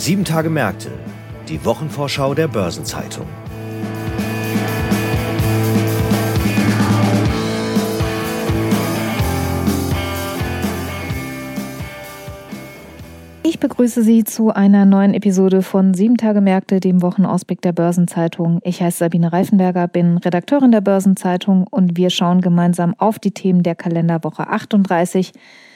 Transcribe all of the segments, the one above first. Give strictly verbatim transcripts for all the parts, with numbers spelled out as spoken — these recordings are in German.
Sieben Tage Märkte, die Wochenvorschau der Börsenzeitung. Ich begrüße Sie zu einer neuen Episode von Sieben Tage Märkte, dem Wochenausblick der Börsenzeitung. Ich heiße Sabine Reifenberger, bin Redakteurin der Börsenzeitung und wir schauen gemeinsam auf die Themen der Kalenderwoche achtunddreißig.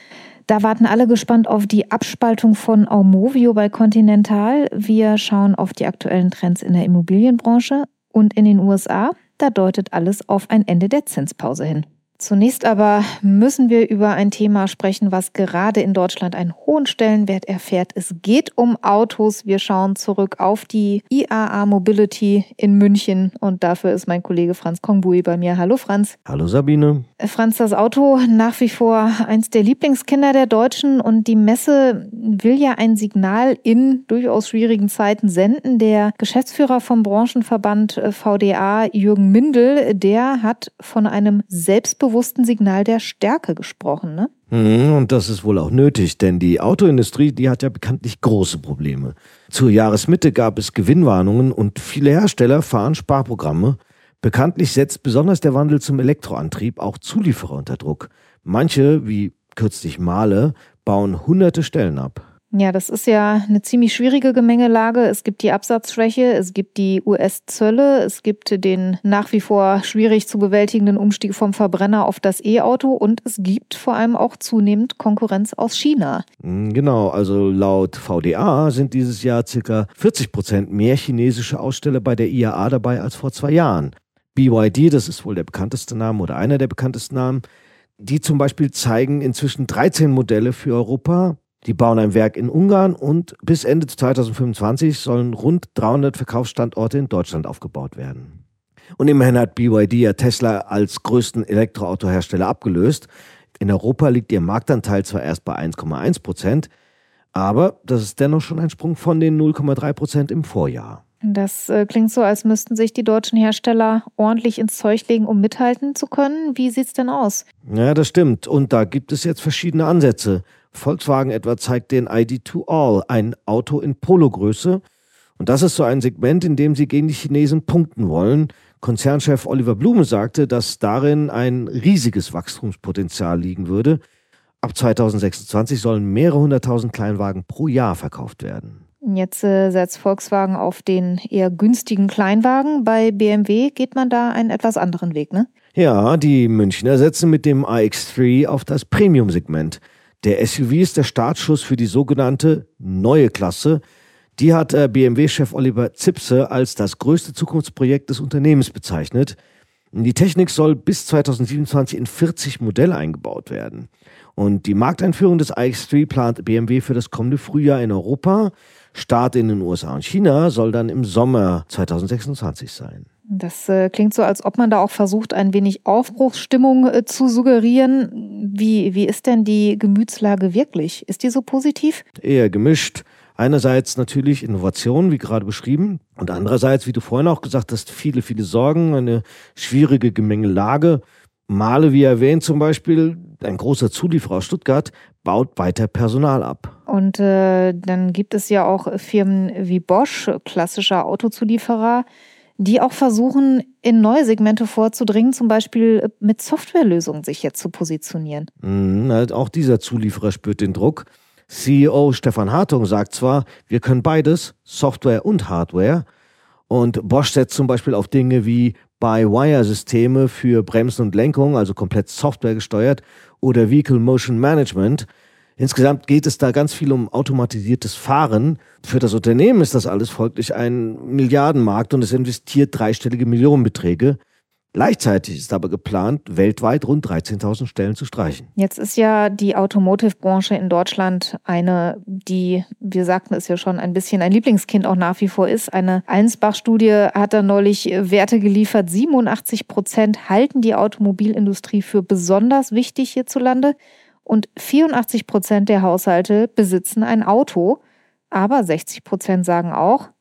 Da warten alle gespannt auf die Abspaltung von Aumovio bei Continental. Wir schauen auf die aktuellen Trends in der Immobilienbranche und in den U S A. Da deutet alles auf ein Ende der Zinspause hin. Zunächst aber müssen wir über ein Thema sprechen, was gerade in Deutschland einen hohen Stellenwert erfährt. Es geht um Autos. Wir schauen zurück auf die I A A Mobility in München und dafür ist mein Kollege Franz Kongbui bei mir. Hallo Franz. Hallo Sabine. Franz, das Auto nach wie vor eins der Lieblingskinder der Deutschen und die Messe will ja ein Signal in durchaus schwierigen Zeiten senden. Der Geschäftsführer vom Branchenverband V D A, Jürgen Mindel, der hat von einem selbstbewussten Signal der Stärke gesprochen, ne? Und das ist wohl auch nötig, denn die Autoindustrie, die hat ja bekanntlich große Probleme. Zur Jahresmitte gab es Gewinnwarnungen und viele Hersteller fahren Sparprogramme. Bekanntlich setzt besonders der Wandel zum Elektroantrieb auch Zulieferer unter Druck. Manche, wie kürzlich Mahle, bauen hunderte Stellen ab. Ja, das ist ja eine ziemlich schwierige Gemengelage. Es gibt die Absatzschwäche, es gibt die U S-Zölle, es gibt den nach wie vor schwierig zu bewältigenden Umstieg vom Verbrenner auf das E-Auto und es gibt vor allem auch zunehmend Konkurrenz aus China. Genau, also laut V D A sind dieses Jahr ca. vierzig Prozent mehr chinesische Aussteller bei der I A A dabei als vor zwei Jahren. B Y D, das ist wohl der bekannteste Name oder einer der bekanntesten Namen, die zum Beispiel zeigen inzwischen dreizehn Modelle für Europa. Die bauen ein Werk in Ungarn und bis Ende zweitausendfünfundzwanzig sollen rund dreihundert Verkaufsstandorte in Deutschland aufgebaut werden. Und immerhin hat B Y D ja Tesla als größten Elektroautohersteller abgelöst. In Europa liegt ihr Marktanteil zwar erst bei eins Komma eins Prozent, aber das ist dennoch schon ein Sprung von den null Komma drei Prozent im Vorjahr. Das äh, klingt so, als müssten sich die deutschen Hersteller ordentlich ins Zeug legen, um mithalten zu können. Wie sieht's denn aus? Ja, das stimmt. Und da gibt es jetzt verschiedene Ansätze. Volkswagen etwa zeigt den I D zwei All, ein Auto in Polo-Größe. Und das ist so ein Segment, in dem sie gegen die Chinesen punkten wollen. Konzernchef Oliver Blume sagte, dass darin ein riesiges Wachstumspotenzial liegen würde. Ab zweitausendsechsundzwanzig sollen mehrere hunderttausend Kleinwagen pro Jahr verkauft werden. Jetzt äh, setzt Volkswagen auf den eher günstigen Kleinwagen. Bei B M W geht man da einen etwas anderen Weg, ne? Ja, die Münchner setzen mit dem I X drei auf das Premium-Segment. Der S U V ist der Startschuss für die sogenannte neue Klasse. Die hat äh, B M W-Chef Oliver Zipse als das größte Zukunftsprojekt des Unternehmens bezeichnet. Die Technik soll bis zweitausendsiebenundzwanzig in vierzig Modelle eingebaut werden. Und die Markteinführung des I X drei plant B M W für das kommende Frühjahr in Europa. Start in den U S A und China soll dann im Sommer zweitausendsechsundzwanzig sein. Das äh, klingt so, als ob man da auch versucht, ein wenig Aufbruchsstimmung äh, zu suggerieren. Wie, wie ist denn die Gemütslage wirklich? Ist die so positiv? Eher gemischt. Einerseits natürlich Innovation, wie gerade beschrieben. Und andererseits, wie du vorhin auch gesagt hast, viele, viele Sorgen, eine schwierige Gemengelage. Mahle, wie erwähnt zum Beispiel, ein großer Zulieferer aus Stuttgart, baut weiter Personal ab. Und äh, dann gibt es ja auch Firmen wie Bosch, klassischer Autozulieferer, die auch versuchen, in neue Segmente vorzudringen, zum Beispiel mit Softwarelösungen sich jetzt zu positionieren. Mhm, halt auch dieser Zulieferer spürt den Druck. C E O Stefan Hartung sagt zwar, wir können beides, Software und Hardware. Und Bosch setzt zum Beispiel auf Dinge wie By-Wire-Systeme für Bremsen und Lenkung, also komplett Software gesteuert, oder Vehicle Motion Management. Insgesamt geht es da ganz viel um automatisiertes Fahren. Für das Unternehmen ist das alles folglich ein Milliardenmarkt und es investiert dreistellige Millionenbeträge. Gleichzeitig ist aber geplant, weltweit rund dreizehntausend Stellen zu streichen. Jetzt ist ja die Automotive-Branche in Deutschland eine, die, wir sagten es ja schon, ein bisschen ein Lieblingskind auch nach wie vor ist. Eine Allensbach-Studie hat da neulich Werte geliefert. siebenundachtzig Prozent halten die Automobilindustrie für besonders wichtig hierzulande. Und vierundachtzig Prozent der Haushalte besitzen ein Auto. Aber sechzig Prozent sagen auch,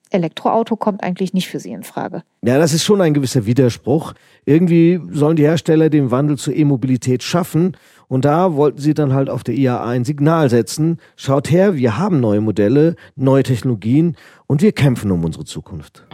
Elektroauto kommt eigentlich nicht für Sie in Frage. Ja, das ist schon ein gewisser Widerspruch. Irgendwie sollen die Hersteller den Wandel zur E-Mobilität schaffen. Und da wollten sie dann halt auf der I A A ein Signal setzen. Schaut her, wir haben neue Modelle, neue Technologien und wir kämpfen um unsere Zukunft.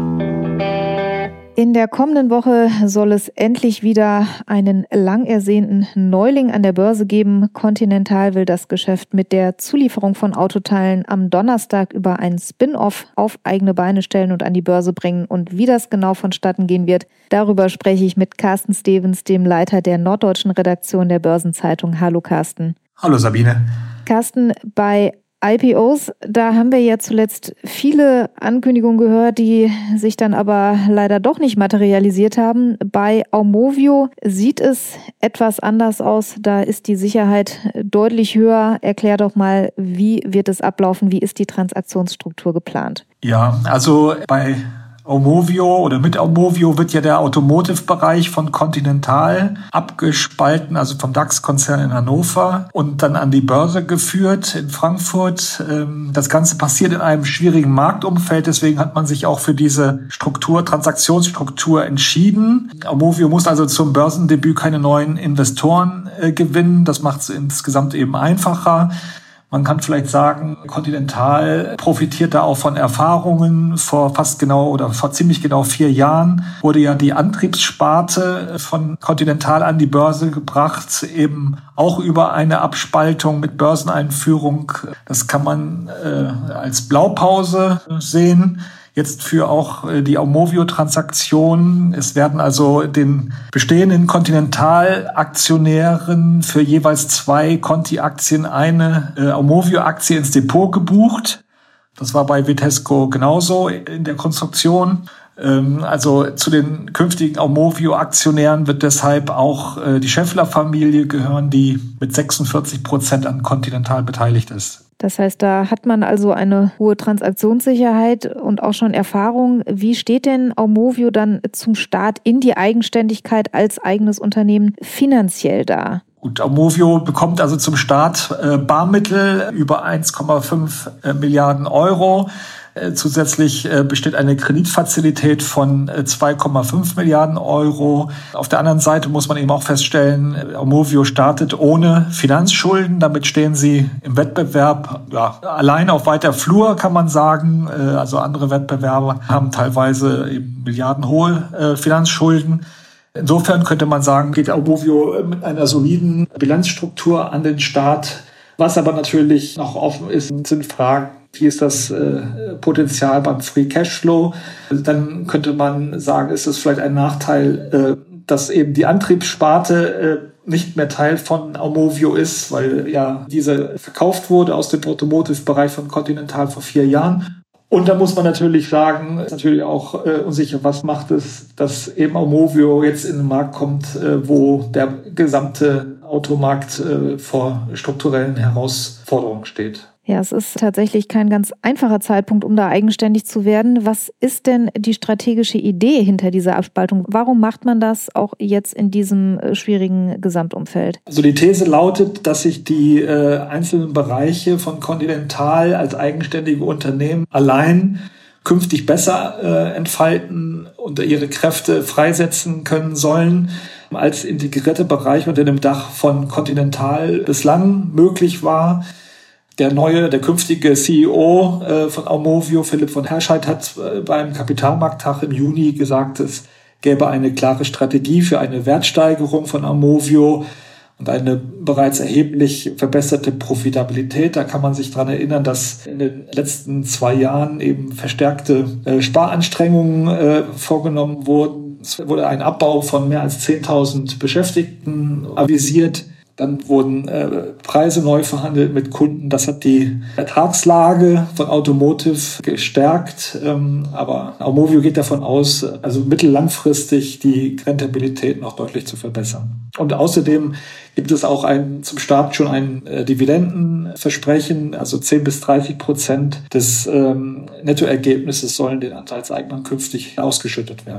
In der kommenden Woche soll es endlich wieder einen lang ersehnten Neuling an der Börse geben. Continental will das Geschäft mit der Zulieferung von Autoteilen am Donnerstag über einen Spin-off auf eigene Beine stellen und an die Börse bringen. Und wie das genau vonstatten gehen wird, darüber spreche ich mit Carsten Stevens, dem Leiter der norddeutschen Redaktion der Börsenzeitung. Hallo Carsten. Hallo Sabine. Carsten, bei I P Os, da haben wir ja zuletzt viele Ankündigungen gehört, die sich dann aber leider doch nicht materialisiert haben. Bei Aumovio sieht es etwas anders aus. Da ist die Sicherheit deutlich höher. Erklär doch mal, wie wird es ablaufen? Wie ist die Transaktionsstruktur geplant? Ja, also bei Aumovio oder mit Aumovio wird ja der Automotive-Bereich von Continental abgespalten, also vom DAX-Konzern in Hannover und dann an die Börse geführt in Frankfurt. Das Ganze passiert in einem schwierigen Marktumfeld, deswegen hat man sich auch für diese Struktur, Transaktionsstruktur entschieden. Aumovio muss also zum Börsendebüt keine neuen Investoren gewinnen, das macht es insgesamt eben einfacher. Man kann vielleicht sagen, Continental profitiert da auch von Erfahrungen. Vor fast genau oder vor ziemlich genau vier Jahren wurde ja die Antriebssparte von Continental an die Börse gebracht, eben auch über eine Abspaltung mit Börseneinführung. Das kann man äh, als Blaupause sehen. Jetzt für auch die Aumovio-Transaktion. Es werden also den bestehenden Continental-Aktionären für jeweils zwei Conti-Aktien eine äh, Aumovio-Aktie ins Depot gebucht. Das war bei Vitesco genauso in der Konstruktion. Ähm, also zu den künftigen Aumovio-Aktionären wird deshalb auch äh, die Scheffler-Familie gehören, die mit sechsundvierzig Prozent an Continental beteiligt ist. Das heißt, da hat man also eine hohe Transaktionssicherheit und auch schon Erfahrung. Wie steht denn Aumovio dann zum Start in die Eigenständigkeit als eigenes Unternehmen finanziell da? Gut, Aumovio bekommt also zum Start äh, Barmittel über eins Komma fünf äh, Milliarden Euro. Äh, zusätzlich äh, besteht eine Kreditfazilität von äh, zwei Komma fünf Milliarden Euro. Auf der anderen Seite muss man eben auch feststellen, äh, Aumovio startet ohne Finanzschulden. Damit stehen sie im Wettbewerb ja, allein auf weiter Flur, kann man sagen. Äh, also andere Wettbewerber haben teilweise eben milliardenhohe äh, Finanzschulden. Insofern könnte man sagen, geht Aumovio mit einer soliden Bilanzstruktur an den Start. Was aber natürlich noch offen ist, sind Fragen, wie ist das äh, Potenzial beim Free Cashflow? Dann könnte man sagen, ist es vielleicht ein Nachteil, äh, dass eben die Antriebssparte äh, nicht mehr Teil von Aumovio ist, weil ja diese verkauft wurde aus dem Automotive-Bereich von Continental vor vier Jahren. Und da muss man natürlich sagen, ist natürlich auch äh, unsicher, was macht es, dass eben Aumovio jetzt in den Markt kommt, äh, wo der gesamte Automarkt äh, vor strukturellen Herausforderungen steht. Ja, es ist tatsächlich kein ganz einfacher Zeitpunkt, um da eigenständig zu werden. Was ist denn die strategische Idee hinter dieser Abspaltung? Warum macht man das auch jetzt in diesem schwierigen Gesamtumfeld? Also die These lautet, dass sich die äh, einzelnen Bereiche von Continental als eigenständige Unternehmen allein künftig besser äh, entfalten und ihre Kräfte freisetzen können sollen, als integrierte Bereich unter dem Dach von Continental bislang möglich war. Der neue, der künftige C E O äh, von Aumovio, Philipp von Herscheid, hat äh, beim Kapitalmarkttag im Juni gesagt, es gäbe eine klare Strategie für eine Wertsteigerung von Aumovio und eine bereits erheblich verbesserte Profitabilität. Da kann man sich dran erinnern, dass in den letzten zwei Jahren eben verstärkte äh, Sparanstrengungen äh, vorgenommen wurden. Es wurde ein Abbau von mehr als zehntausend Beschäftigten avisiert. Dann wurden äh, Preise neu verhandelt mit Kunden. Das hat die Ertragslage von Automotive gestärkt. Ähm, aber Aumovio geht davon aus, also mittellangfristig die Rentabilität noch deutlich zu verbessern. Und außerdem gibt es auch ein, zum Start schon ein äh, Dividendenversprechen, also zehn bis dreißig Prozent des ähm, Nettoergebnisses sollen den Anteilseignern künftig ausgeschüttet werden.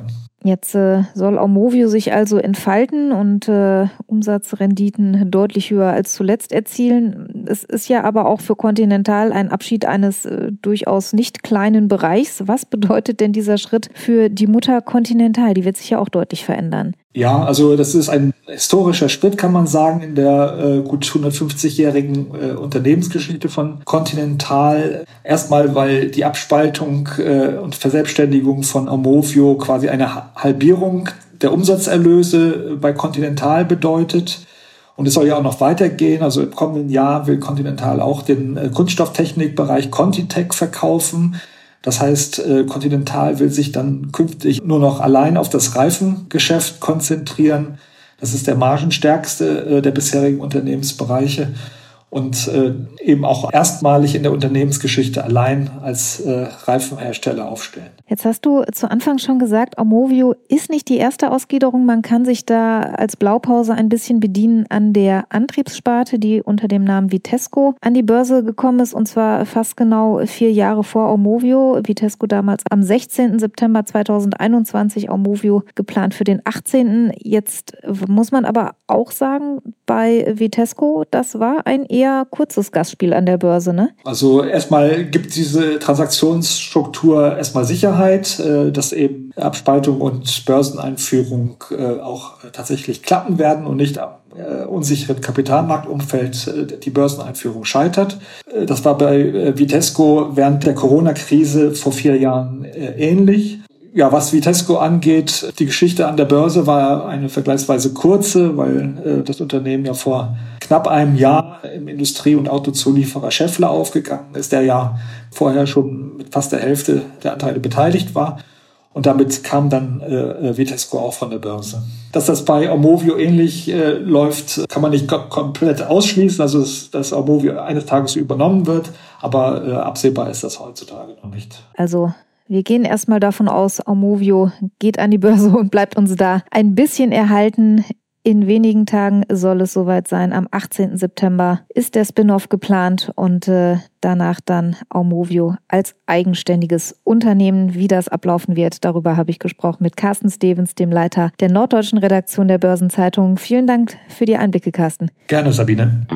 Jetzt äh, soll Aumovio sich also entfalten und äh, Umsatzrenditen deutlich höher als zuletzt erzielen. Es ist ja aber auch für Continental ein Abschied eines äh, durchaus nicht kleinen Bereichs. Was bedeutet denn dieser Schritt für die Mutter Continental? Die wird sich ja auch deutlich verändern. Ja, also das ist ein historischer Schritt, kann man sagen, in der äh, gut hundertfünfzigjährigen äh, Unternehmensgeschichte von Continental. Erstmal, weil die Abspaltung äh, und Verselbstständigung von Aumovio quasi eine Halbierung der Umsatzerlöse bei Continental bedeutet. Und es soll ja auch noch weitergehen. Also im kommenden Jahr will Continental auch den äh, Kunststofftechnikbereich Contitech verkaufen. Das heißt, Continental will sich dann künftig nur noch allein auf das Reifengeschäft konzentrieren. Das ist der margenstärkste der bisherigen Unternehmensbereiche und eben auch erstmalig in der Unternehmensgeschichte allein als Reifenhersteller aufstellen. Jetzt hast du zu Anfang schon gesagt, Aumovio ist nicht die erste Ausgliederung. Man kann sich da als Blaupause ein bisschen bedienen an der Antriebssparte, die unter dem Namen Vitesco an die Börse gekommen ist, und zwar fast genau vier Jahre vor Aumovio. Vitesco damals am sechzehnten September zweitausendeinundzwanzig, Aumovio geplant für den achtzehnten Jetzt muss man aber auch sagen, bei Vitesco, das war ein eher kurzes Gastspiel an der Börse, ne? Also erstmal gibt diese Transaktionsstruktur erstmal Sicherheit, dass eben Abspaltung und Börseneinführung auch tatsächlich klappen werden und nicht am unsicheren Kapitalmarktumfeld die Börseneinführung scheitert. Das war bei Vitesco während der Corona-Krise vor vier Jahren ähnlich. Ja, was Vitesco angeht, die Geschichte an der Börse war eine vergleichsweise kurze, weil äh, das Unternehmen ja vor knapp einem Jahr im Industrie- und Autozulieferer Schaeffler aufgegangen ist, der ja vorher schon mit fast der Hälfte der Anteile beteiligt war. Und damit kam dann äh, Vitesco auch von der Börse. Dass das bei Aumovio ähnlich äh, läuft, kann man nicht kom- komplett ausschließen. Also dass, dass Aumovio eines Tages übernommen wird, aber äh, absehbar ist das heutzutage noch nicht. Also wir gehen erstmal davon aus, Aumovio geht an die Börse und bleibt uns da ein bisschen erhalten. In wenigen Tagen soll es soweit sein. Am achtzehnten September ist der Spin-off geplant und äh, danach dann Aumovio als eigenständiges Unternehmen. Wie das ablaufen wird, darüber habe ich gesprochen mit Carsten Stevens, dem Leiter der norddeutschen Redaktion der Börsenzeitung. Vielen Dank für die Einblicke, Carsten. Gerne, Sabine.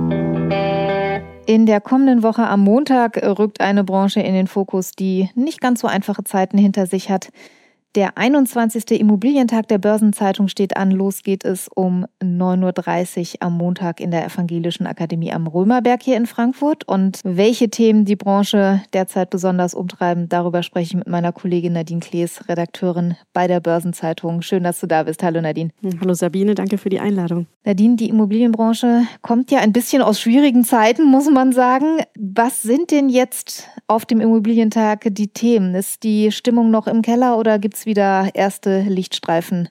In der kommenden Woche am Montag rückt eine Branche in den Fokus, die nicht ganz so einfache Zeiten hinter sich hat. Der einundzwanzigste Immobilientag der Börsenzeitung steht an. Los geht es um neun Uhr dreißig am Montag in der Evangelischen Akademie am Römerberg hier in Frankfurt. Und welche Themen die Branche derzeit besonders umtreiben, darüber spreche ich mit meiner Kollegin Nadine Klees, Redakteurin bei der Börsenzeitung. Schön, dass du da bist. Hallo Nadine. Hallo Sabine, danke für die Einladung. Nadine, die Immobilienbranche kommt ja ein bisschen aus schwierigen Zeiten, muss man sagen. Was sind denn jetzt auf dem Immobilientag die Themen? Ist die Stimmung noch im Keller oder gibt es wieder erste Lichtstreifen?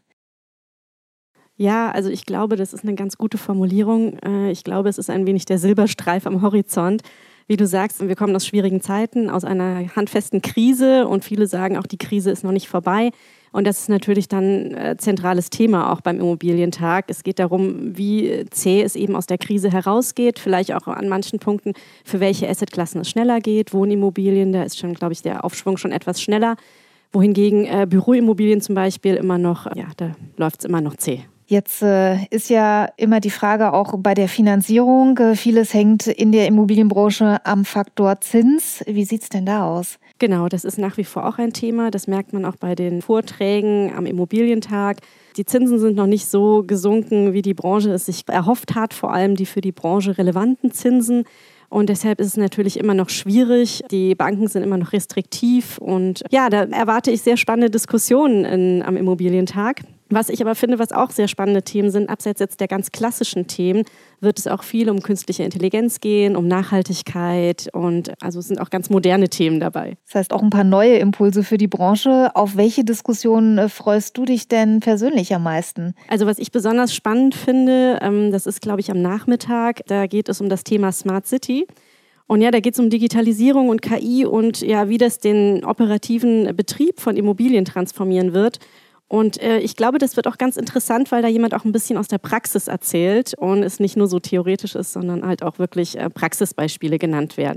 Ja, also ich glaube, das ist eine ganz gute Formulierung. Ich glaube, es ist ein wenig der Silberstreif am Horizont. Wie du sagst, wir kommen aus schwierigen Zeiten, aus einer handfesten Krise und viele sagen auch, die Krise ist noch nicht vorbei. Und das ist natürlich dann ein zentrales Thema auch beim Immobilientag. Es geht darum, wie zäh es eben aus der Krise herausgeht, vielleicht auch an manchen Punkten, für welche Assetklassen es schneller geht. Wohnimmobilien, da ist schon, glaube ich, der Aufschwung schon etwas schneller. Wohingegen äh, Büroimmobilien zum Beispiel immer noch, ja, da läuft es immer noch zäh. Jetzt äh, ist ja immer die Frage auch bei der Finanzierung. Äh, vieles hängt in der Immobilienbranche am Faktor Zins. Wie sieht es denn da aus? Genau, das ist nach wie vor auch ein Thema. Das merkt man auch bei den Vorträgen am Immobilientag. Die Zinsen sind noch nicht so gesunken, wie die Branche es sich erhofft hat, vor allem die für die Branche relevanten Zinsen. Und deshalb ist es natürlich immer noch schwierig. Die Banken sind immer noch restriktiv. Und ja, da erwarte ich sehr spannende Diskussionen in, am Immobilientag. Was ich aber finde, was auch sehr spannende Themen sind, abseits jetzt der ganz klassischen Themen, wird es auch viel um künstliche Intelligenz gehen, um Nachhaltigkeit und also es sind auch ganz moderne Themen dabei. Das heißt auch ein paar neue Impulse für die Branche. Auf welche Diskussionen freust du dich denn persönlich am meisten? Also was ich besonders spannend finde, das ist, glaube ich, am Nachmittag, da geht es um das Thema Smart City. Und ja, da geht es um Digitalisierung und K I und ja, wie das den operativen Betrieb von Immobilien transformieren wird. Und äh, ich glaube, das wird auch ganz interessant, weil da jemand auch ein bisschen aus der Praxis erzählt und es nicht nur so theoretisch ist, sondern halt auch wirklich äh, Praxisbeispiele genannt werden.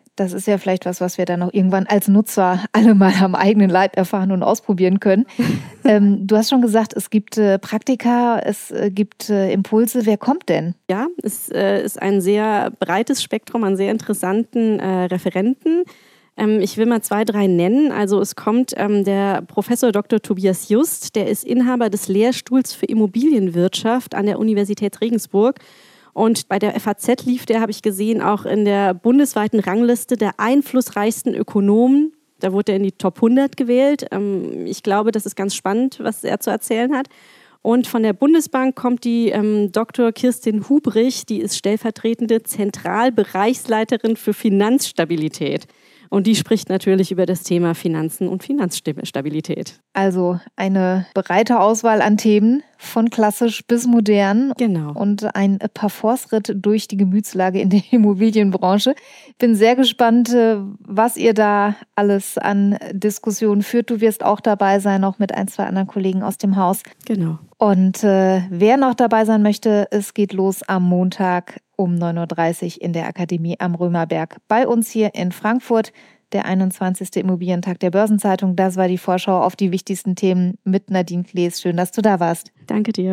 Das ist ja vielleicht was, was wir dann auch irgendwann als Nutzer alle mal am eigenen Leib erfahren und ausprobieren können. ähm, du hast schon gesagt, es gibt äh, Praktika, es äh, gibt äh, Impulse. Wer kommt denn? Ja, es äh, ist ein sehr breites Spektrum an sehr interessanten äh, Referenten. Ähm, ich will mal zwei, drei nennen. Also es kommt ähm, der Professor Doktor Tobias Just, der ist Inhaber des Lehrstuhls für Immobilienwirtschaft an der Universität Regensburg. Und bei der F A Z lief der, habe ich gesehen, auch in der bundesweiten Rangliste der einflussreichsten Ökonomen. Da wurde er in die Top hundert gewählt. Ich glaube, das ist ganz spannend, was er zu erzählen hat. Und von der Bundesbank kommt die ähm, Doktor Kirstin Hubrich, die ist stellvertretende Zentralbereichsleiterin für Finanzstabilität. Und die spricht natürlich über das Thema Finanzen und Finanzstabilität. Also eine breite Auswahl an Themen, von klassisch bis modern. Genau. Und ein Parforce-Ritt durch die Gemütslage in der Immobilienbranche. Bin sehr gespannt, was ihr da alles an Diskussionen führt. Du wirst auch dabei sein, auch mit ein, zwei anderen Kollegen aus dem Haus. Genau. Und äh, wer noch dabei sein möchte, es geht los am Montag um neun Uhr dreißig in der Akademie am Römerberg. Bei uns hier in Frankfurt, der einundzwanzigste Immobilientag der Börsenzeitung. Das war die Vorschau auf die wichtigsten Themen mit Nadine Klees. Schön, dass du da warst. Danke dir.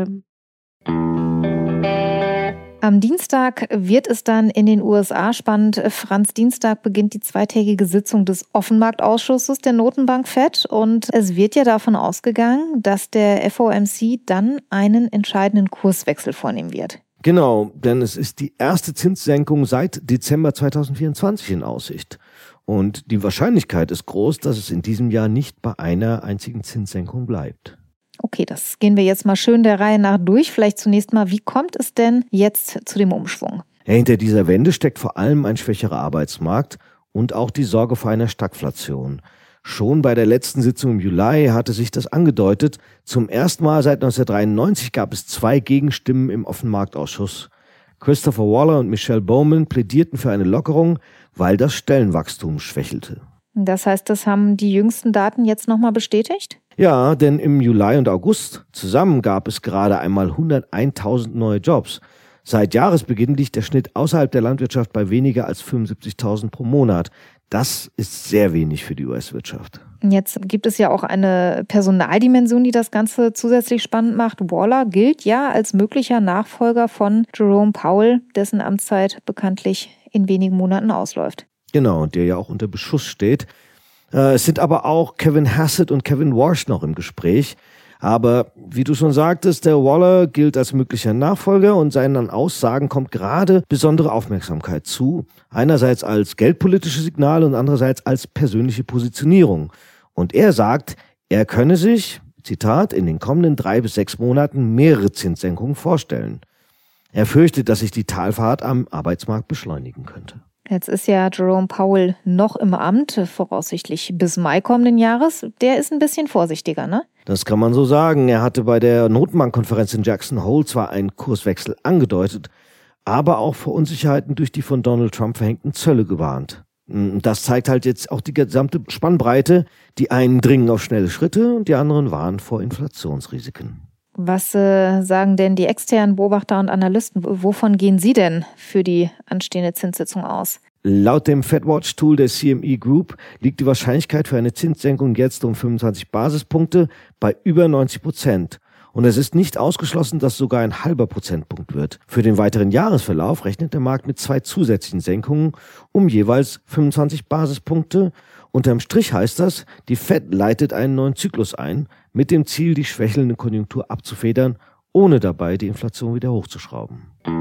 Am Dienstag wird es dann in den U S A spannend. Franz, Dienstag beginnt die zweitägige Sitzung des Offenmarktausschusses der Notenbank Fed und es wird ja davon ausgegangen, dass der F O M C dann einen entscheidenden Kurswechsel vornehmen wird. Genau, denn es ist die erste Zinssenkung seit Dezember zweitausendvierundzwanzig in Aussicht. Und die Wahrscheinlichkeit ist groß, dass es in diesem Jahr nicht bei einer einzigen Zinssenkung bleibt. Okay, das gehen wir jetzt mal schön der Reihe nach durch. Vielleicht zunächst mal, wie kommt es denn jetzt zu dem Umschwung? Ja, hinter dieser Wende steckt vor allem ein schwächerer Arbeitsmarkt und auch die Sorge vor einer Stagflation. Schon bei der letzten Sitzung im Juli hatte sich das angedeutet. Zum ersten Mal seit neunzehnhundertdreiundneunzig gab es zwei Gegenstimmen im Offenmarktausschuss. Christopher Waller und Michelle Bowman plädierten für eine Lockerung, weil das Stellenwachstum schwächelte. Das heißt, das haben die jüngsten Daten jetzt nochmal bestätigt? Ja, denn im Juli und August zusammen gab es gerade einmal hunderteintausend neue Jobs. Seit Jahresbeginn liegt der Schnitt außerhalb der Landwirtschaft bei weniger als fünfundsiebzigtausend pro Monat. Das ist sehr wenig für die U S-Wirtschaft. Jetzt gibt es ja auch eine Personaldimension, die das Ganze zusätzlich spannend macht. Waller gilt ja als möglicher Nachfolger von Jerome Powell, dessen Amtszeit bekanntlich in wenigen Monaten ausläuft. Genau, und der ja auch unter Beschuss steht. Es sind aber auch Kevin Hassett und Kevin Warsh noch im Gespräch. Aber wie du schon sagtest, der Waller gilt als möglicher Nachfolger und seinen Aussagen kommt gerade besondere Aufmerksamkeit zu. Einerseits als geldpolitische Signale und andererseits als persönliche Positionierung. Und er sagt, er könne sich, Zitat, in den kommenden drei bis sechs Monaten mehrere Zinssenkungen vorstellen. Er fürchtet, dass sich die Talfahrt am Arbeitsmarkt beschleunigen könnte. Jetzt ist ja Jerome Powell noch im Amt, voraussichtlich bis Mai kommenden Jahres. Der ist ein bisschen vorsichtiger, ne? Das kann man so sagen. Er hatte bei der Notenbankkonferenz in Jackson Hole zwar einen Kurswechsel angedeutet, aber auch vor Unsicherheiten durch die von Donald Trump verhängten Zölle gewarnt. Das zeigt halt jetzt auch die gesamte Spannbreite. Die einen dringen auf schnelle Schritte und die anderen warnen vor Inflationsrisiken. Was äh, sagen denn die externen Beobachter und Analysten? Wovon gehen Sie denn für die anstehende Zinssitzung aus? Laut dem FedWatch-Tool der C M E Group liegt die Wahrscheinlichkeit für eine Zinssenkung jetzt um fünfundzwanzig Basispunkte bei über neunzig Prozent. Und es ist nicht ausgeschlossen, dass sogar ein halber Prozentpunkt wird. Für den weiteren Jahresverlauf rechnet der Markt mit zwei zusätzlichen Senkungen um jeweils fünfundzwanzig Basispunkte. Unterm Strich heißt das, die Fed leitet einen neuen Zyklus ein, mit dem Ziel, die schwächelnde Konjunktur abzufedern, ohne dabei die Inflation wieder hochzuschrauben.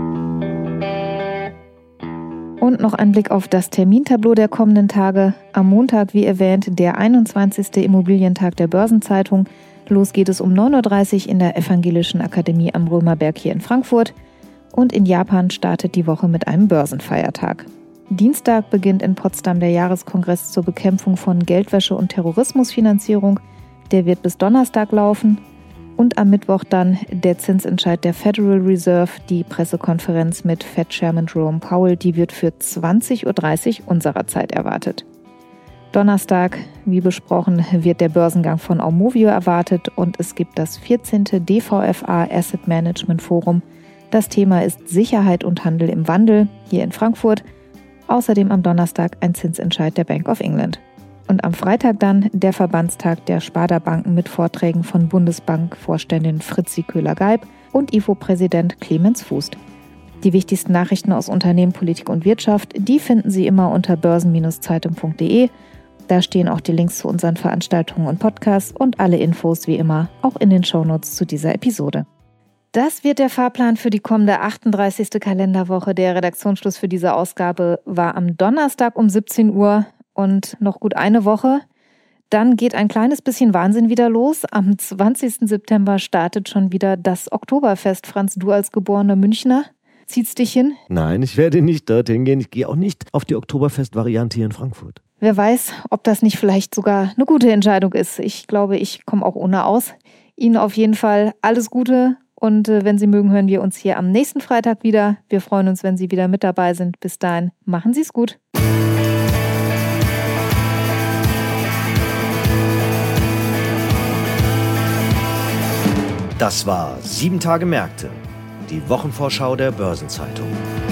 Und noch ein Blick auf das Termintableau der kommenden Tage. Am Montag, wie erwähnt, der einundzwanzigste Immobilientag der Börsenzeitung. Los geht es um neun Uhr dreißig in der Evangelischen Akademie am Römerberg hier in Frankfurt. Und in Japan startet die Woche mit einem Börsenfeiertag. Dienstag beginnt in Potsdam der Jahreskongress zur Bekämpfung von Geldwäsche und Terrorismusfinanzierung. Der wird bis Donnerstag laufen. Und am Mittwoch dann der Zinsentscheid der Federal Reserve, die Pressekonferenz mit Fed-Chairman Jerome Powell, die wird für zwanzig Uhr dreißig unserer Zeit erwartet. Donnerstag, wie besprochen, wird der Börsengang von Aumovio erwartet und es gibt das vierzehnte D V F A Asset Management Forum. Das Thema ist Sicherheit und Handel im Wandel hier in Frankfurt. Außerdem am Donnerstag ein Zinsentscheid der Bank of England. Und am Freitag dann der Verbandstag der Sparda-Banken mit Vorträgen von Bundesbank-Vorständin Fritzi Köhler-Geib und I F O-Präsident Clemens Fuß. Die wichtigsten Nachrichten aus Unternehmen, Politik und Wirtschaft, die finden Sie immer unter börsen Bindestrich zeitung punkt de. Da stehen auch die Links zu unseren Veranstaltungen und Podcasts und alle Infos wie immer auch in den Shownotes zu dieser Episode. Das wird der Fahrplan für die kommende achtunddreißigste Kalenderwoche. Der Redaktionsschluss für diese Ausgabe war am Donnerstag um siebzehn Uhr und noch gut eine Woche. Dann geht ein kleines bisschen Wahnsinn wieder los. Am zwanzigsten September startet schon wieder das Oktoberfest. Franz, du als geborener Münchner, zieht's dich hin? Nein, ich werde nicht dorthin gehen. Ich gehe auch nicht auf die Oktoberfest-Variante hier in Frankfurt. Wer weiß, ob das nicht vielleicht sogar eine gute Entscheidung ist. Ich glaube, ich komme auch ohne aus. Ihnen auf jeden Fall alles Gute. Und äh, wenn Sie mögen, hören wir uns hier am nächsten Freitag wieder. Wir freuen uns, wenn Sie wieder mit dabei sind. Bis dahin, machen Sie es gut. Das war sieben Tage Märkte, die Wochenvorschau der Börsenzeitung.